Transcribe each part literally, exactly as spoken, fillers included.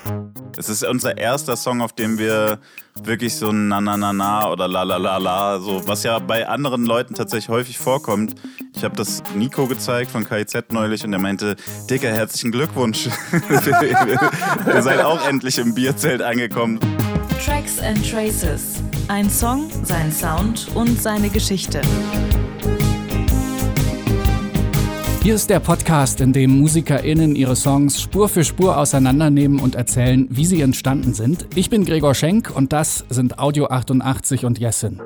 Es ist unser erster Song, auf dem wir wirklich so na na na na oder la la la la, so, was ja bei anderen Leuten tatsächlich häufig vorkommt. Ich habe das Nico gezeigt von K I Z neulich und er meinte, Dicker, herzlichen Glückwunsch. Ihr seid auch endlich im Bierzelt angekommen. Tracks and Traces. Ein Song, sein Sound und seine Geschichte. Hier ist der Podcast, in dem MusikerInnen ihre Songs Spur für Spur auseinandernehmen und erzählen, wie sie entstanden sind. Ich bin Gregor Schenk und das sind Audio achtundachtzig und Jessin.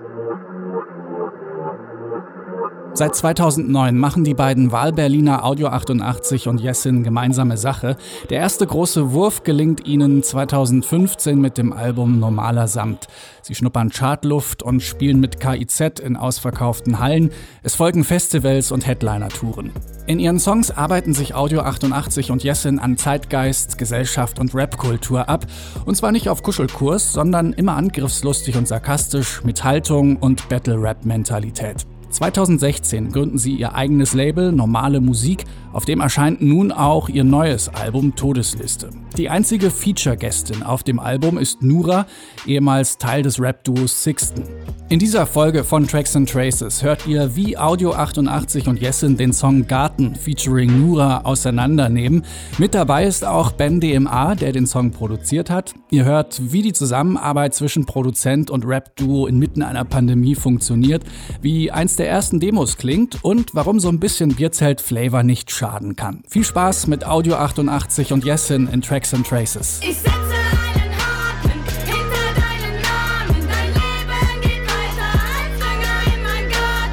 Seit zweitausendneun machen die beiden Wahlberliner Audio achtundachtzig und Jessin gemeinsame Sache. Der erste große Wurf gelingt ihnen zweitausendfünfzehn mit dem Album Normaler Samt. Sie schnuppern Chartluft und spielen mit K I Z in ausverkauften Hallen. Es folgen Festivals und Headliner-Touren. In ihren Songs arbeiten sich Audio achtundachtzig und Jessin an Zeitgeist, Gesellschaft und Rapkultur ab. Und zwar nicht auf Kuschelkurs, sondern immer angriffslustig und sarkastisch, mit Haltung und Battle-Rap-Mentalität. zweitausendsechzehn gründen sie ihr eigenes Label Normale Musik, auf dem erscheint nun auch ihr neues Album Todesliste. Die einzige Feature-Gästin auf dem Album ist Nura, ehemals Teil des Rap-Duos Sixten. In dieser Folge von Tracks and Traces hört ihr, wie Audio achtundachtzig und Jessin den Song Garten featuring Nura auseinandernehmen. Mit dabei ist auch Ben D M A, der den Song produziert hat. Ihr hört, wie die Zusammenarbeit zwischen Produzent und Rap-Duo inmitten einer Pandemie funktioniert, wie eins der ersten Demos klingt und warum so ein bisschen Bierzelt-Flavor nicht schaden kann. Viel Spaß mit Audio achtundachtzig und Jessin in Tracks and Traces. Ich setze einen Haken hinter deinen Namen. Dein Leben geht weiter als Dünger in mein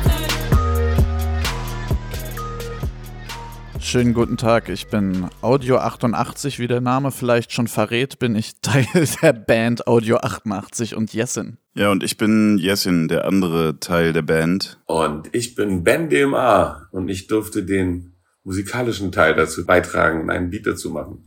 Garten. Schönen guten Tag, ich bin Audio achtundachtzig, wie der Name vielleicht schon verrät, bin ich Teil der Band Audio achtundachtzig und Jessin. Ja, und ich bin Jessin, der andere Teil der Band. Und ich bin Ben D M A und ich durfte den musikalischen Teil dazu beitragen, einen Beat dazu machen.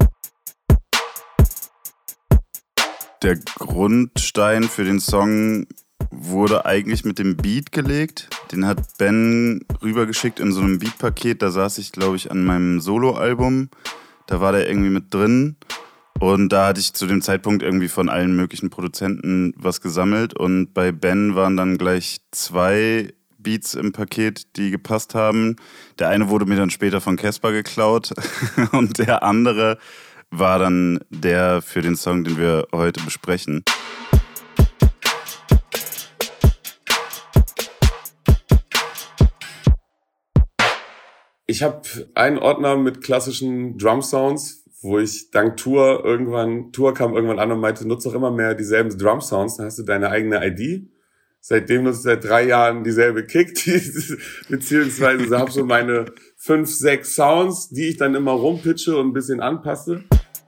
Der Grundstein für den Song wurde eigentlich mit dem Beat gelegt. Den hat Ben rübergeschickt in so einem Beatpaket. Da saß ich, glaube ich, an meinem Soloalbum. Da war der irgendwie mit drin. Und da hatte ich zu dem Zeitpunkt irgendwie von allen möglichen Produzenten was gesammelt. Und bei Ben waren dann gleich zwei Beats im Paket, die gepasst haben. Der eine wurde mir dann später von Casper geklaut. Und der andere war dann der für den Song, den wir heute besprechen. Ich habe einen Ordner mit klassischen Drum-Sounds, wo ich dank Tour irgendwann, Tour kam irgendwann an und meinte, nutze doch immer mehr dieselben Drum-Sounds, dann hast du deine eigene I D. Seitdem nutze ich seit drei Jahren dieselbe Kick, die, beziehungsweise habe so meine fünf, sechs Sounds, die ich dann immer rumpitche und ein bisschen anpasse.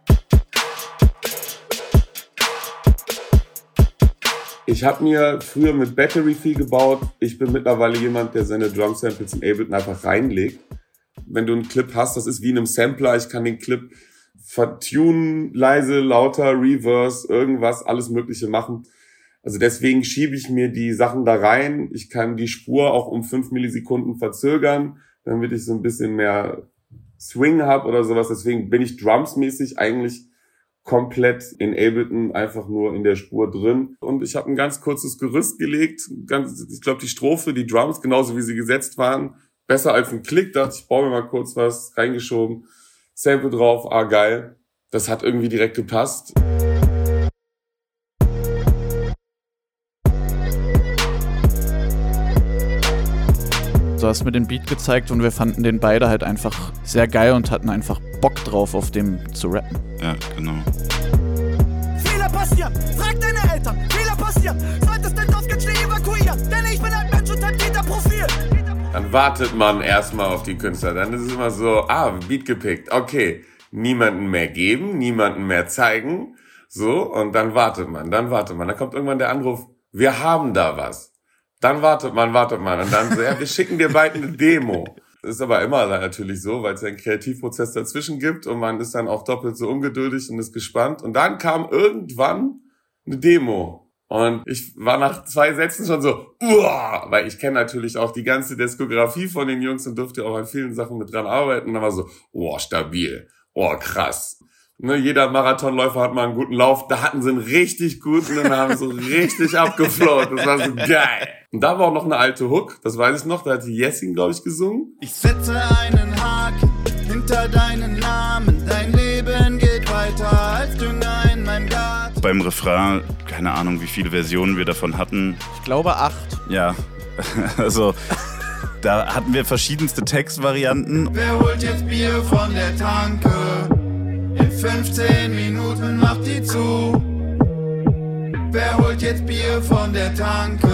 Ich habe mir früher mit Battery viel gebaut. Ich bin mittlerweile jemand, der seine Drum-Samples in Ableton einfach reinlegt. Wenn du einen Clip hast, das ist wie in einem Sampler. Ich kann den Clip vertunen, leise, lauter, Reverse, irgendwas, alles Mögliche machen. Also deswegen schiebe ich mir die Sachen da rein. Ich kann die Spur auch um fünf Millisekunden verzögern, damit ich so ein bisschen mehr Swing habe oder sowas. Deswegen bin ich drumsmäßig eigentlich komplett in Ableton einfach nur in der Spur drin. Und ich habe ein ganz kurzes Gerüst gelegt. Ganz, ich glaube, die Strophe, die Drums, genauso wie sie gesetzt waren, besser als ein Klick. Dachte ich, baue mir mal kurz was, reingeschoben, Sample drauf, ah geil. Das hat irgendwie direkt gepasst. Du hast mir den Beat gezeigt und wir fanden den beide halt einfach sehr geil und hatten einfach Bock drauf, auf dem zu rappen. Ja, genau. Fehler passieren, frag deine Eltern, Fehler passieren, solltest den Dorf schnell evakuieren, denn ich bin ein Mensch und hab Täterprofil. Dann wartet man erstmal auf die Künstler, dann ist es immer so, ah, Beat gepickt, okay, niemanden mehr geben, niemanden mehr zeigen, so, und dann wartet man, dann wartet man, dann kommt irgendwann der Anruf, wir haben da was. Dann wartet man, wartet man und dann so, ja, wir schicken dir bald eine Demo. Das ist aber immer natürlich so, weil es einen Kreativprozess dazwischen gibt und man ist dann auch doppelt so ungeduldig und ist gespannt. Und dann kam irgendwann eine Demo. Und ich war nach zwei Sätzen schon so, uah, weil ich kenne natürlich auch die ganze Diskografie von den Jungs und durfte auch an vielen Sachen mit dran arbeiten. Und dann war so, oh, stabil, oh, krass. Ne, jeder Marathonläufer hat mal einen guten Lauf. Da hatten sie einen richtig guten und haben so richtig abgeflowt. Das war so geil. Und da war auch noch eine alte Hook, das weiß ich noch, da hat die Jessin, glaube ich, gesungen. Ich setze einen Haken hinter deinen Namen. Dein Leben geht weiter als Dünger in meinem Garten. Beim Refrain, keine Ahnung, wie viele Versionen wir davon hatten. Ich glaube acht. Ja, also da hatten wir verschiedenste Textvarianten. Wer holt jetzt Bier von der Tanke? In fünfzehn Minuten macht die zu. Wer holt jetzt Bier von der Tanke?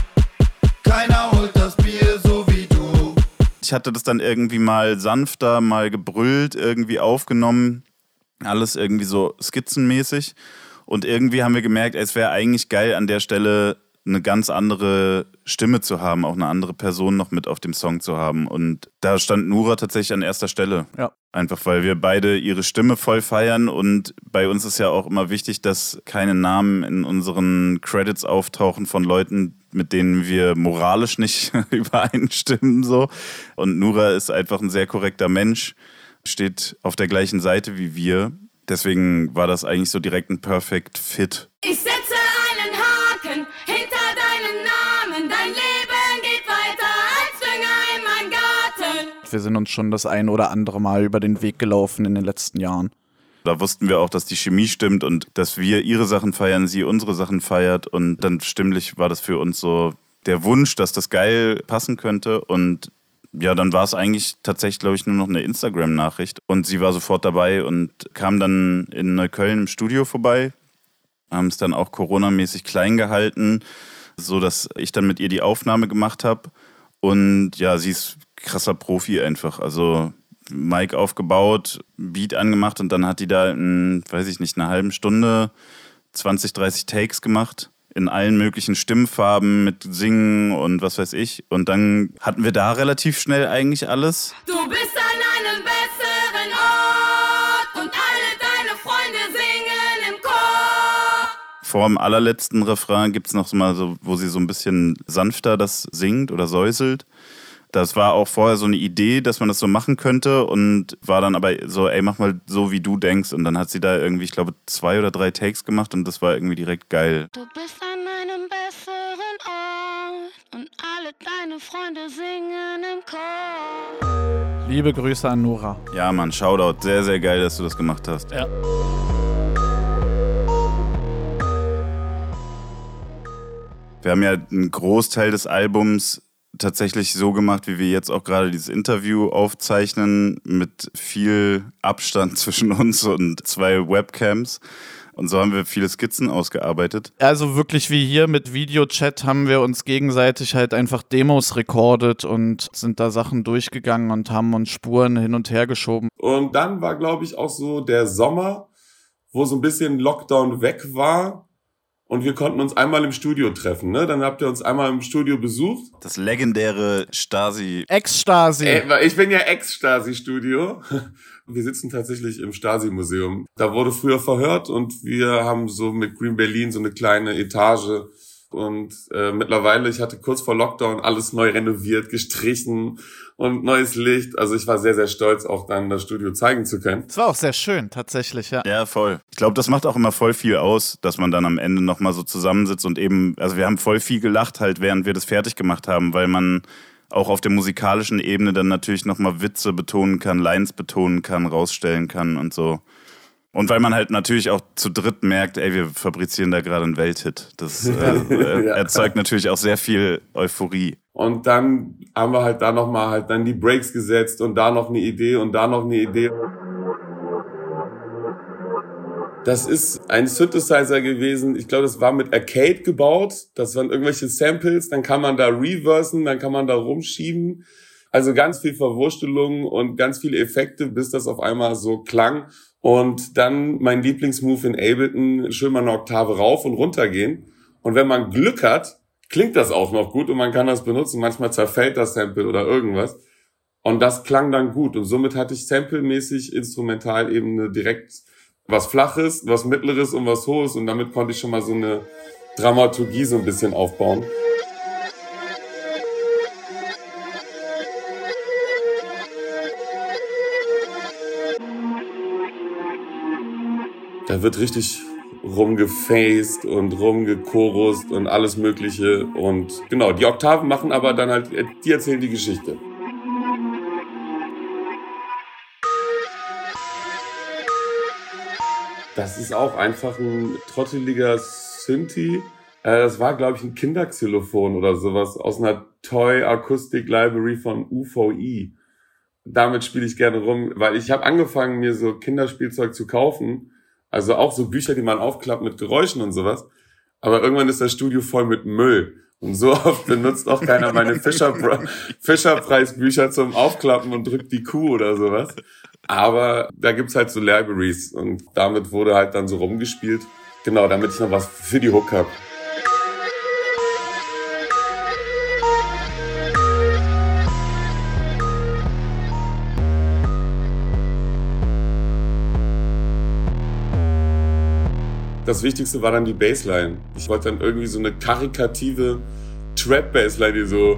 Keiner holt das Bier so wie du. Ich hatte das dann irgendwie mal sanfter, mal gebrüllt, irgendwie aufgenommen. Alles irgendwie so skizzenmäßig. Und irgendwie haben wir gemerkt, es wäre eigentlich geil, an der Stelle eine ganz andere Stimme zu haben, auch eine andere Person noch mit auf dem Song zu haben. Und da stand Nura tatsächlich an erster Stelle. Ja. Einfach weil wir beide ihre Stimme voll feiern und bei uns ist ja auch immer wichtig, dass keine Namen in unseren Credits auftauchen von Leuten, mit denen wir moralisch nicht übereinstimmen. So. Und Nura ist einfach ein sehr korrekter Mensch, steht auf der gleichen Seite wie wir. Deswegen war das eigentlich so direkt ein Perfect Fit. Ich setze einen Haken hinter deinen Namen. Dein Leben geht weiter als Dünger in meinem Garten. Wir sind uns schon das ein oder andere Mal über den Weg gelaufen in den letzten Jahren. Da wussten wir auch, dass die Chemie stimmt und dass wir ihre Sachen feiern, sie unsere Sachen feiert. Und dann stimmlich war das für uns so der Wunsch, dass das geil passen könnte. Und ja, dann war es eigentlich tatsächlich, glaube ich, nur noch eine Instagram-Nachricht. Und sie war sofort dabei und kam dann in Neukölln im Studio vorbei. Haben es dann auch coronamäßig klein gehalten, sodass ich dann mit ihr die Aufnahme gemacht habe. Und ja, sie ist krasser Profi einfach. Also Mic aufgebaut, Beat angemacht und dann hat die da in, weiß ich nicht, einer halben Stunde zwanzig, dreißig Takes gemacht. In allen möglichen Stimmfarben mit Singen und was weiß ich. Und dann hatten wir da relativ schnell eigentlich alles. Du bist an einem besseren Ort und alle deine Freunde singen im Chor. Vor dem allerletzten Refrain gibt es noch so mal so, wo sie so ein bisschen sanfter das singt oder säuselt. Das war auch vorher so eine Idee, dass man das so machen könnte und war dann aber so, ey, mach mal so, wie du denkst. Und dann hat sie da irgendwie, ich glaube, zwei oder drei Takes gemacht und das war irgendwie direkt geil. Du bist an einem besseren Ort und alle deine Freunde singen im Chor. Liebe Grüße an Nura. Ja, Mann, Shoutout. Sehr, sehr geil, dass du das gemacht hast. Ja. Wir haben ja einen Großteil des Albums tatsächlich so gemacht, wie wir jetzt auch gerade dieses Interview aufzeichnen, mit viel Abstand zwischen uns und zwei Webcams. Und so haben wir viele Skizzen ausgearbeitet. Also wirklich wie hier mit Videochat haben wir uns gegenseitig halt einfach Demos recordet und sind da Sachen durchgegangen und haben uns Spuren hin und her geschoben. Und dann war, glaube ich, auch so der Sommer, wo so ein bisschen Lockdown weg war. Und wir konnten uns einmal im Studio treffen, ne? Dann habt ihr uns einmal im Studio besucht. Das legendäre Stasi. Ex-Stasi. Ey, weil ich bin ja Ex-Stasi-Studio. Wir sitzen tatsächlich im Stasi-Museum. Da wurde früher verhört und wir haben so mit Green Berlin so eine kleine Etage. Und äh, mittlerweile, ich hatte kurz vor Lockdown alles neu renoviert, gestrichen und neues Licht. Also ich war sehr, sehr stolz, auch dann das Studio zeigen zu können. Es war auch sehr schön, tatsächlich, ja. Ja, voll. Ich glaube, das macht auch immer voll viel aus, dass man dann am Ende nochmal so zusammensitzt und eben, also wir haben voll viel gelacht halt, während wir das fertig gemacht haben, weil man auch auf der musikalischen Ebene dann natürlich nochmal Witze betonen kann, Lines betonen kann, rausstellen kann und so. Und weil man halt natürlich auch zu dritt merkt, ey, wir fabrizieren da gerade einen Welthit. Das äh, Ja. erzeugt natürlich auch sehr viel Euphorie. Und dann haben wir halt da nochmal halt dann die Breaks gesetzt und da noch eine Idee und da noch eine Idee. Das ist ein Synthesizer gewesen. Ich glaube, das war mit Arcade gebaut. Das waren irgendwelche Samples. Dann kann man da reversen, dann kann man da rumschieben. Also ganz viel Verwurstelung und ganz viele Effekte, bis das auf einmal so klang. Und dann mein Lieblingsmove in Ableton, schön mal eine Oktave rauf und runter gehen. Und wenn man Glück hat, klingt das auch noch gut und man kann das benutzen. Manchmal zerfällt das Sample oder irgendwas. Und das klang dann gut. Und somit hatte ich samplemäßig Instrumentalebene direkt was Flaches, was Mittleres und was Hohes. Und damit konnte ich schon mal so eine Dramaturgie so ein bisschen aufbauen. Da wird richtig rumgefaced und rumgekorust und alles Mögliche. Und genau, die Oktaven machen aber dann halt, die erzählen die Geschichte. Das ist auch einfach ein trotteliger Synthi. Das war, glaube ich, ein Kinderxylophon oder sowas aus einer Toy Acoustic Library von U V I. Damit spiele ich gerne rum, weil ich habe angefangen, mir so Kinderspielzeug zu kaufen. Also auch so Bücher, die man aufklappt mit Geräuschen und sowas. Aber irgendwann ist das Studio voll mit Müll. Und so oft benutzt auch keiner meine Fischer- Fischerpreisbücher zum Aufklappen und drückt die Kuh oder sowas. Aber da gibt's halt so Libraries und damit wurde halt dann so rumgespielt. Genau, damit ich noch was für die Hook hab. Das Wichtigste war dann die Bassline. Ich wollte dann irgendwie so eine karikative Trap-Bassline, die so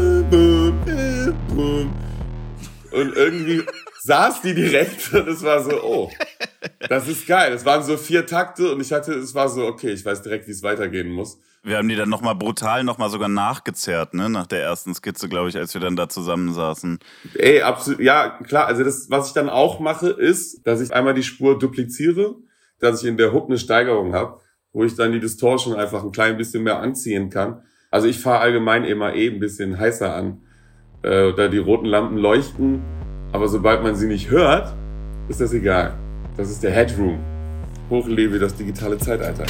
und irgendwie saß die direkt und es war so, oh, das ist geil. Es waren so vier Takte und ich hatte, es war so, okay, ich weiß direkt, wie es weitergehen muss. Wir haben die dann nochmal brutal nochmal sogar nachgezerrt, ne, nach der ersten Skizze, glaube ich, als wir dann da zusammensaßen. Ey, absolut, ja, klar, also das, was ich dann auch mache, ist, dass ich einmal die Spur dupliziere, dass ich in der Hook eine Steigerung habe, wo ich dann die Distortion einfach ein klein bisschen mehr anziehen kann. Also ich fahre allgemein immer eh ein bisschen heißer an, äh, da die roten Lampen leuchten, aber sobald man sie nicht hört, ist das egal. Das ist der Headroom. Hochlebe das digitale Zeitalter.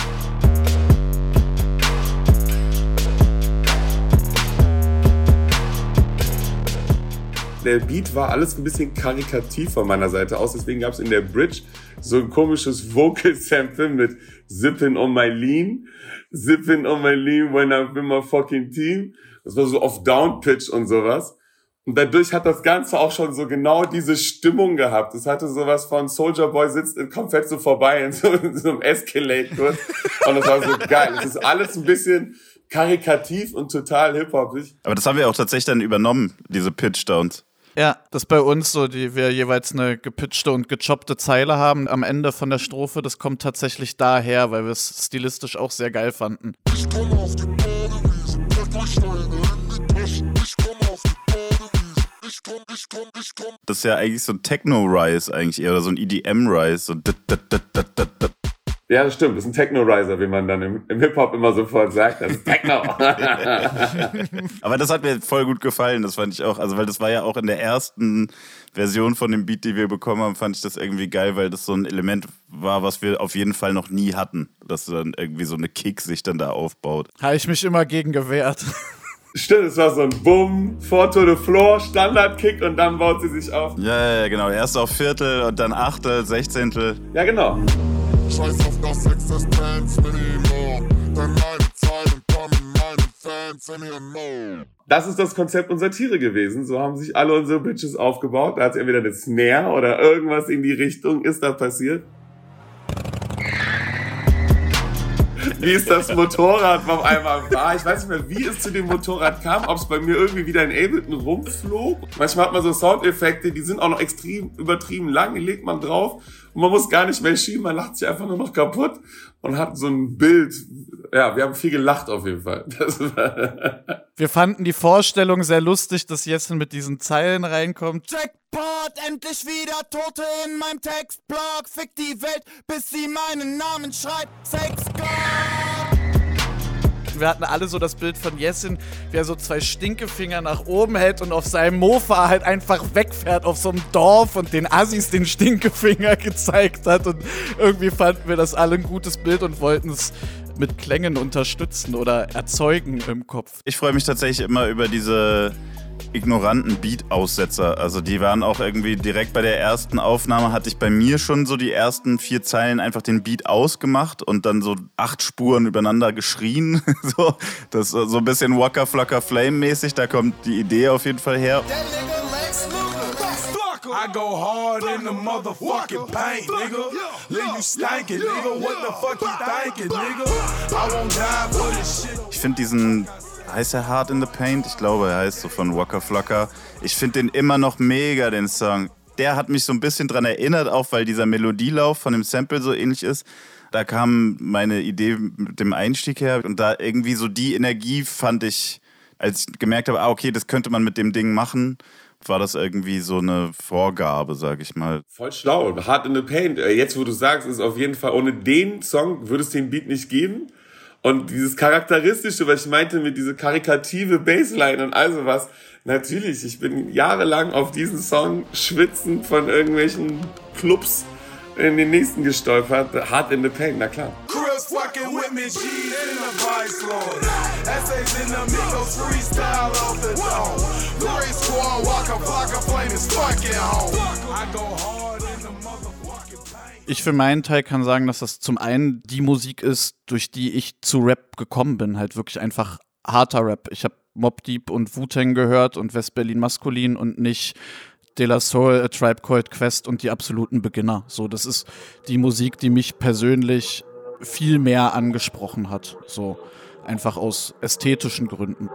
Der Beat war alles ein bisschen karikativ von meiner Seite aus, deswegen gab es in der Bridge so ein komisches Vocal-Sample mit Sippin' on my lean, Sippin' on my lean when I'm in my fucking team. Das war so auf Down-Pitch und sowas. Und dadurch hat das Ganze auch schon so genau diese Stimmung gehabt. Es hatte sowas von Soulja Boy sitzt komplett so vorbei in so, in so einem Escalade-Kurs. Und das war so geil. Es ist alles ein bisschen karikativ und total hip-hopig. Aber das haben wir auch tatsächlich dann übernommen, diese Pitch-Downs. Ja, das ist bei uns so, die wir jeweils eine gepitchte und gechoppte Zeile haben am Ende von der Strophe. Das kommt tatsächlich daher, weil wir es stilistisch auch sehr geil fanden. Ich komme auf die Badewiese, pack euch Steine in die Taschen. Ich komme auf die Badewiese, ich komm, ich komm, ich komm. Das ist ja eigentlich so ein Techno-Rise eigentlich eher, oder so ein E D M-Rise. So dit, dit, dit, dit, dit, dit. Ja, das stimmt. Das ist ein Techno-Riser, wie man dann im, im Hip-Hop immer sofort sagt. Das ist Techno. Aber das hat mir voll gut gefallen. Das fand ich auch, also weil das war ja auch in der ersten Version von dem Beat, die wir bekommen haben, fand ich das irgendwie geil, weil das so ein Element war, was wir auf jeden Fall noch nie hatten. Dass dann irgendwie so eine Kick sich dann da aufbaut. Habe ich mich immer gegen gewehrt. Stimmt, es war so ein Bumm, Four to the Floor, Standard-Kick und dann baut sie sich auf. Ja, ja, genau. Erst auf Viertel und dann Achtel, Sechzehntel. Ja, genau. Scheiß auf das Existenz Minimum, denn meine Zeilen kommen meinen Fans in ihr No. Das ist das Konzept unserer Tiere gewesen. So haben sich alle unsere Bitches aufgebaut. Da hat entweder eine Snare oder irgendwas in die Richtung ist da passiert. Wie ist das Motorrad auf einmal war? Ich weiß nicht mehr, wie es zu dem Motorrad kam, ob es bei mir irgendwie wieder in Ableton rumflog. Manchmal hat man so Soundeffekte, die sind auch noch extrem übertrieben lang, die legt man drauf und man muss gar nicht mehr schieben, man lacht sich einfach nur noch kaputt und hat so ein Bild. Ja, wir haben viel gelacht auf jeden Fall. Das war wir fanden die Vorstellung sehr lustig, dass Jessin mit diesen Zeilen reinkommt. Jackpot, endlich wieder Tote in meinem Textblock. Fick die Welt, bis sie meinen Namen schreit. Sex God. Wir hatten alle so das Bild von Jessin, wie er so zwei Stinkefinger nach oben hält und auf seinem Mofa halt einfach wegfährt auf so einem Dorf und den Assis den Stinkefinger gezeigt hat. Und irgendwie fanden wir das alle ein gutes Bild und wollten es mit Klängen unterstützen oder erzeugen im Kopf. Ich freue mich tatsächlich immer über diese ignoranten Beat-Aussetzer. Also die waren auch irgendwie direkt bei der ersten Aufnahme, hatte ich bei mir schon so die ersten vier Zeilen einfach den Beat ausgemacht und dann so acht Spuren übereinander geschrien. So, das ist so ein bisschen Waka Flocka Flame mäßig, da kommt die Idee auf jeden Fall her. I go hard in the motherfucking paint, nigga. Leave you stankin', nigga. What the fuck you thinking, nigga? I won't die for this shit. Ich finde diesen, heißt er Hard in the Paint? Ich glaube, er heißt so von Waka Flocka. Ich finde den immer noch mega, den Song. der hat mich so ein bisschen dran erinnert, auch weil dieser Melodielauf von dem Sample so ähnlich ist. Da kam meine Idee mit dem Einstieg her und da irgendwie so die Energie fand ich, als ich gemerkt habe, ah, okay, das könnte man mit dem Ding machen, war das irgendwie so eine Vorgabe, sag ich mal. Voll schlau. Hard in the Paint. Jetzt, wo du sagst, ist auf jeden Fall, ohne den Song würde es den Beat nicht geben. Und dieses Charakteristische, was ich meinte mit dieser karikative Bassline und all sowas, natürlich, ich bin jahrelang auf diesen Song schwitzend von irgendwelchen Clubs in den nächsten gestolpert. Hard in the Paint, na klar. Chris fucking with me, G's in the Vice Lord. S A's in the Migos freestyle off the dome. Three squad, Waka Flocka, flame is fucking home. I go hard in the motherfucking paint. Ich für meinen Teil kann sagen, dass das zum einen die Musik ist, durch die ich zu Rap gekommen bin. Halt wirklich einfach harter Rap. Ich habe Mobb Deep und Wu-Tang gehört und West-Berlin Maskulin und nicht De La Soul, A Tribe Called Quest und die absoluten Beginner. So, das ist die Musik, die mich persönlich viel mehr angesprochen hat. So, einfach aus ästhetischen Gründen.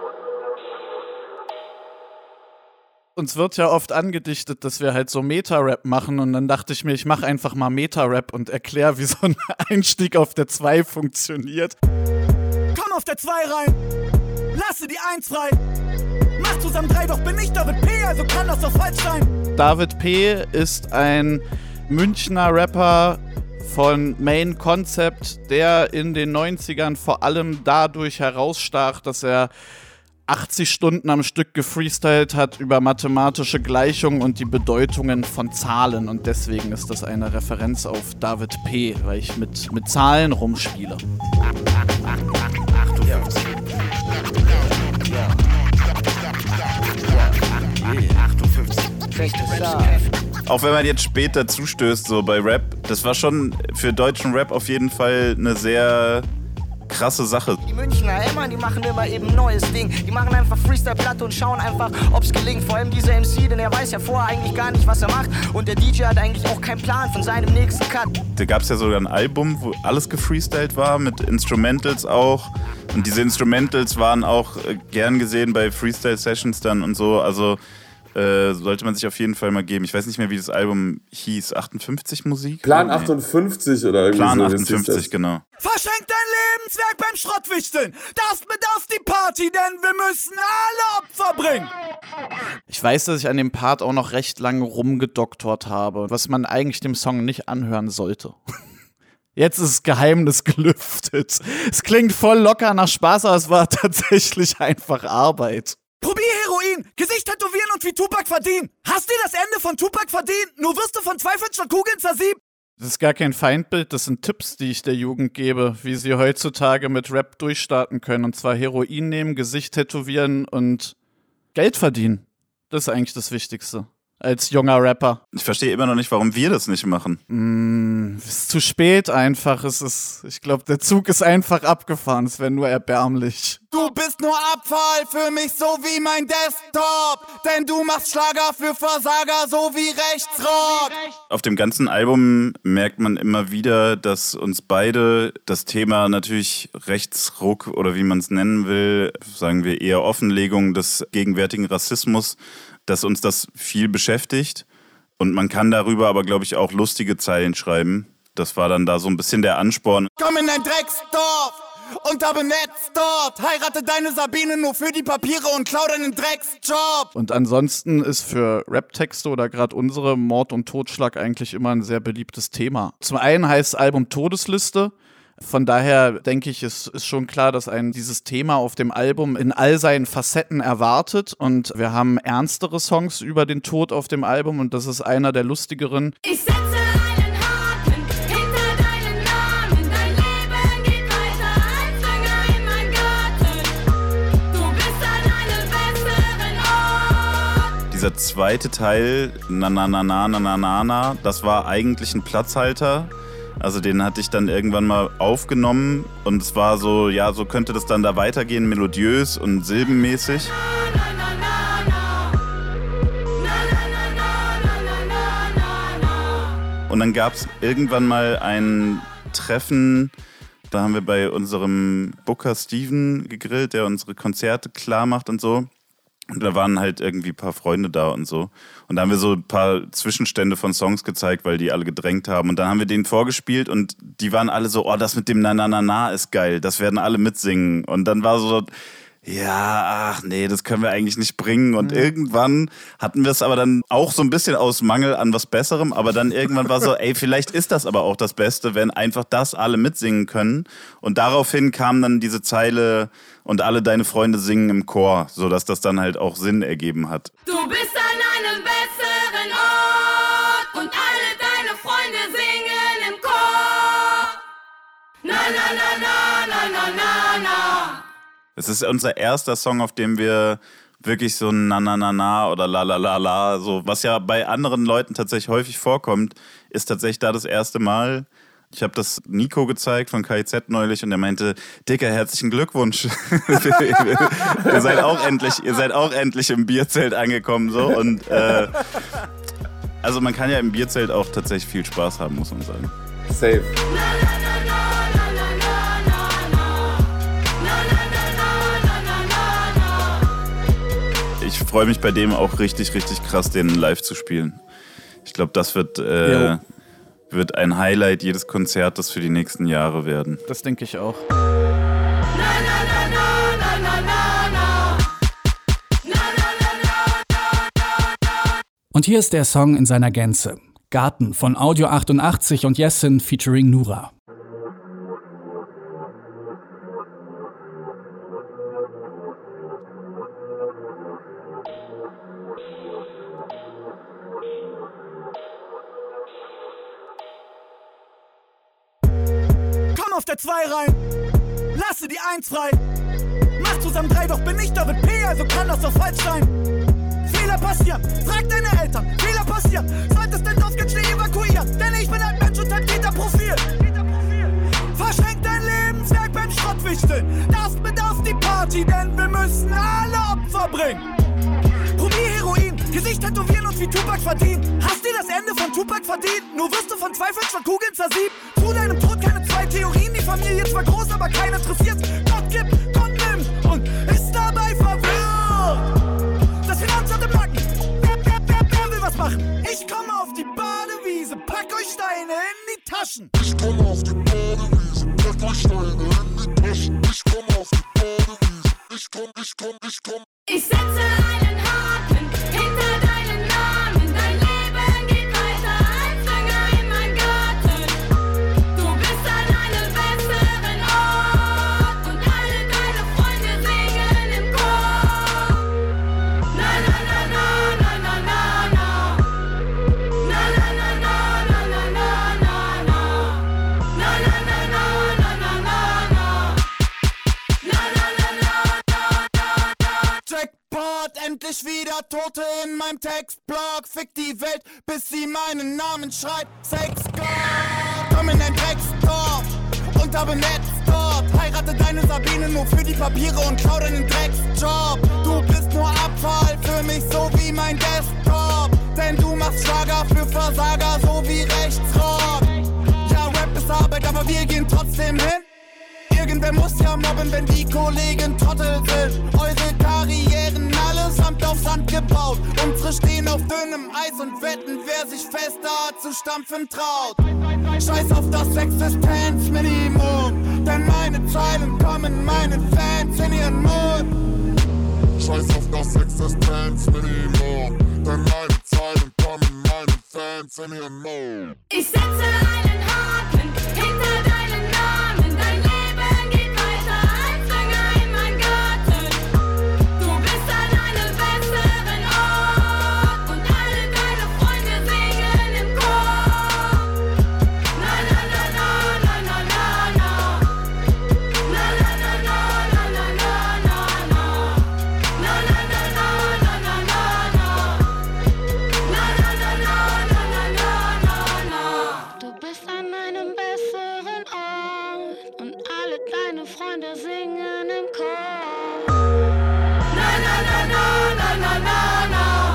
Uns wird ja oft angedichtet, dass wir halt so Meta-Rap machen und dann dachte ich mir, ich mache einfach mal Meta-Rap und erkläre, wie so ein Einstieg auf der zwei funktioniert. Komm auf der zwei rein, lasse die eins frei. Mach zusammen drei, doch bin ich David P., also kann das doch falsch sein. David P. ist ein Münchner Rapper von Main Concept, der in den neunzigern vor allem dadurch herausstach, dass er achtzig Stunden am Stück gefreestylt hat über mathematische Gleichungen und die Bedeutungen von Zahlen. Und deswegen ist das eine Referenz auf David P., weil ich mit, mit Zahlen rumspiele. Auch wenn man jetzt später zustößt, so bei Rap, das war schon für deutschen Rap auf jeden Fall eine sehr krasse Sache. Die Münchner, ey Mann, die machen immer eben ein neues Ding. Die machen einfach Freestyle-Platte und schauen einfach, ob's gelingt. Vor allem dieser M C, denn er weiß ja vorher eigentlich gar nicht, was er macht. Und der D J hat eigentlich auch keinen Plan von seinem nächsten Cut. Da gab's ja sogar ein Album, wo alles gefreestylt war, mit Instrumentals auch. Und diese Instrumentals waren auch äh, gern gesehen bei Freestyle-Sessions dann und so. Also äh, sollte man sich auf jeden Fall mal geben. Ich weiß nicht mehr, wie das Album hieß. achtundfünfzig Musik? Plan achtundfünfzig oder irgendwie Plan so. achtundfünfzig, genau. Verschenk dein Lebenswerk beim Schrottwichteln. Darfst mit auf die Party, denn wir müssen alle Opfer bringen. Ich weiß, dass ich an dem Part auch noch recht lange rumgedoktort habe, was man eigentlich dem Song nicht anhören sollte. Jetzt ist das Geheimnis gelüftet. Es klingt voll locker nach Spaß, aber es war tatsächlich einfach Arbeit. Probier Heroin, Gesicht tätowieren und wie Tupac verdienen. Hast dir das Ende von Tupac verdient? Nur wirst du von Zweifeln statt Kugeln zersiebt. Das ist gar kein Feindbild, das sind Tipps, die ich der Jugend gebe, wie sie heutzutage mit Rap durchstarten können. Und zwar Heroin nehmen, Gesicht tätowieren und Geld verdienen. Das ist eigentlich das Wichtigste. Als junger Rapper. Ich verstehe immer noch nicht, warum wir das nicht machen. Mm, ist zu spät einfach. Es ist, ich glaube, der Zug ist einfach abgefahren. Es wäre nur erbärmlich. Du bist nur Abfall für mich, so wie mein Desktop. Denn du machst Schlager für Versager, so wie Rechtsrock. Auf dem ganzen Album merkt man immer wieder, dass uns beide das Thema natürlich Rechtsruck oder wie man es nennen will, sagen wir eher Offenlegung des gegenwärtigen Rassismus, dass uns das viel beschäftigt und man kann darüber aber, glaube ich, auch lustige Zeilen schreiben. Das war dann da so ein bisschen der Ansporn. Komm in ein Drecksdorf und da benetzt dort. Heirate deine Sabine nur für die Papiere und klau deinen Drecksjob. Und ansonsten ist für Rap-Texte oder gerade unsere Mord und Totschlag eigentlich immer ein sehr beliebtes Thema. Zum einen heißt das Album Todesliste. Von daher denke ich, es ist schon klar, dass einen dieses Thema auf dem Album in all seinen Facetten erwartet. Und wir haben ernstere Songs über den Tod auf dem Album und das ist einer der lustigeren. Ich setze einen Haken hinter deinen Namen. Dein Leben geht weiter als Dünger in mein Garten. Du bist an einem besseren Ort. Dieser zweite Teil, na na na na na na na na, das war eigentlich ein Platzhalter. Also den hatte ich dann irgendwann mal aufgenommen und es war so, ja, so könnte das dann da weitergehen, melodiös und silbenmäßig. Und dann gab es irgendwann mal ein Treffen, da haben wir bei unserem Booker Steven gegrillt, der unsere Konzerte klar macht und so. Und da waren halt irgendwie ein paar Freunde da und so. Und da haben wir so ein paar Zwischenstände von Songs gezeigt, weil die alle gedrängt haben. Und dann haben wir denen vorgespielt und die waren alle so, oh, das mit dem Na-Na-Na-Na ist geil, das werden alle mitsingen. Und dann war so, ja, ach nee, das können wir eigentlich nicht bringen. Und mhm. irgendwann hatten wir es aber dann auch so ein bisschen aus Mangel an was Besserem. Aber dann irgendwann war so, ey, vielleicht ist das aber auch das Beste, wenn einfach das alle mitsingen können. Und daraufhin kam dann diese Zeile, und alle deine Freunde singen im Chor, sodass das dann halt auch Sinn ergeben hat. Du bist an einem besseren Ort und alle deine Freunde singen im Chor. Na, na, na, na, na, na, na, na. Es ist unser erster Song, auf dem wir wirklich so ein Na, na, na, na oder la, la, la, la, so, was ja bei anderen Leuten tatsächlich häufig vorkommt, ist tatsächlich da das erste Mal. Ich habe das Nico gezeigt von K I Z neulich und er meinte, Dicker, herzlichen Glückwunsch. ihr seid auch endlich, ihr seid auch endlich im Bierzelt angekommen, so. Und äh, also man kann ja im Bierzelt auch tatsächlich viel Spaß haben, muss man sagen. Safe. Ich freue mich bei dem auch richtig, richtig krass, den live zu spielen. Ich glaube, das wird äh, wird ein Highlight jedes Konzertes für die nächsten Jahre werden. Das denke ich auch. Und hier ist der Song in seiner Gänze. Garten von Audio achtundachtzig und Jessin featuring Nura. Auf der zwei rein, lasse die eins frei. Mach zusammen drei, doch bin ich David P., also kann das doch falsch sein. Fehler passieren, frag deine Eltern, Fehler passieren. Solltest den Dorf ganz schnell evakuieren, denn ich bin ein Mensch und hab Täterprofil. Verschenk dein Lebenswerk beim Schrottwichteln, darfst mit auf die Party, denn wir müssen alle Opfer bringen. Probier Heroin, Gesicht tätowieren und wie Tupac verdienen. Hast dir das Ende von Tupac verdient? Nur wirst du von Zweifeln von Kugeln zersiebt. Zu deinem Tod keine zwei Theorien. Die Familie zwar groß, aber keiner interessiert. Gott gibt, Gott nimmt und ist dabei verwirrt. Das Finanzamt im Nacken. Wer, wer, wer, wer will was machen? Ich komme auf die Badewiese, pack euch Steine in die Taschen. Ich komme auf die Badewiese, pack euch Steine in die Taschen. Ich komme auf die Badewiese. Ich komm, ich komm, ich komm. Ich setze einen Haken hinter deinen Namen. Dein Leben geht weiter als Dünger in mein Garten. Du bist an einem besseren Ort und alle deine Freunde singen im Chor. Na na na na na na na na. Na na na na na na na na na. Na na na na na na na na. Na na na na na na. Jackpot, endlich wieder Tote in meinem Textblog. Fick die Welt, bis sie meinen Namen schreit. Sex God, komm in ein Drecksdorf und habe Netz dort. Heirate deine Sabine nur für die Papiere und klau deinen Drecksjob. Du bist nur Abfall für mich, so wie mein Desktop. Denn du machst Schlager für Versager, so wie Rechtsrock. Ja, Rap ist Arbeit, aber wir gehen trotzdem hin. Irgendwer muss ja mobben, wenn die Kollegen Trottel sind. Eure Karrieren allesamt auf Sand gebaut. Unsere stehen auf dünnem Eis und wetten, wer sich fester zu stampfen traut. Scheiß auf das Existenzminimum, denn meine Zeilen kommen meinen Fans in ihren Mund. Scheiß auf das Existenzminimum, denn meine Zeilen kommen meinen Fans in ihren Mund. Ich setze einen Haken hinter deinen Namen. Dein Leben geht weiter als Dünger in mein Garten. Du bist an einem besseren Ort und alle deine Freunde singen im Chor. Na na na na na na na na. Na na na na na na na na na. Na na na na na na na na. Na na na na na na na na. Du bist an einem besseren Ort und alle deine Freunde singen im Chor. Na na na na na na na na.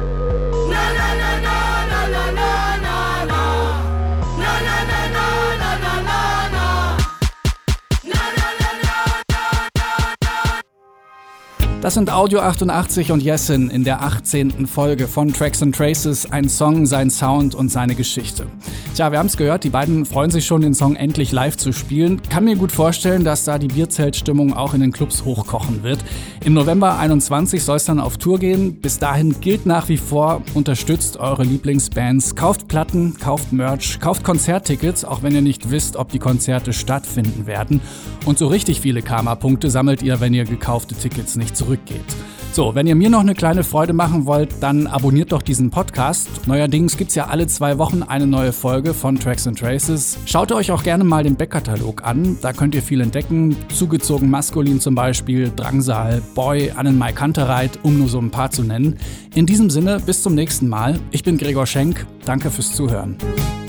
Na na na na na na na na na. Na na na na na na na na. Na na na na na na na. Das sind Audio achtundachtzig und Jessin in der achtzehnten Folge von Tracks and Traces, ein Song, sein Sound und seine Geschichte. Tja, wir haben es gehört, die beiden freuen sich schon, den Song endlich live zu spielen. Kann mir gut vorstellen, dass da die Bierzeltstimmung auch in den Clubs hochkochen wird. Im November einundzwanzig soll es dann auf Tour gehen. Bis dahin gilt nach wie vor, unterstützt eure Lieblingsbands, kauft Platten, kauft Merch, kauft Konzerttickets, auch wenn ihr nicht wisst, ob die Konzerte stattfinden werden. Und so richtig viele Karma-Punkte sammelt ihr, wenn ihr gekaufte Tickets nicht zurückgeht. So, wenn ihr mir noch eine kleine Freude machen wollt, dann abonniert doch diesen Podcast. Neuerdings gibt's ja alle zwei Wochen eine neue Folge von Tracks and Traces. Schaut euch auch gerne mal den Backkatalog an, da könnt ihr viel entdecken. Zugezogen Maskulin zum Beispiel, Drangsal, Boy, Annenmai Kantereit, um nur so ein paar zu nennen. In diesem Sinne, bis zum nächsten Mal. Ich bin Gregor Schenk, danke fürs Zuhören.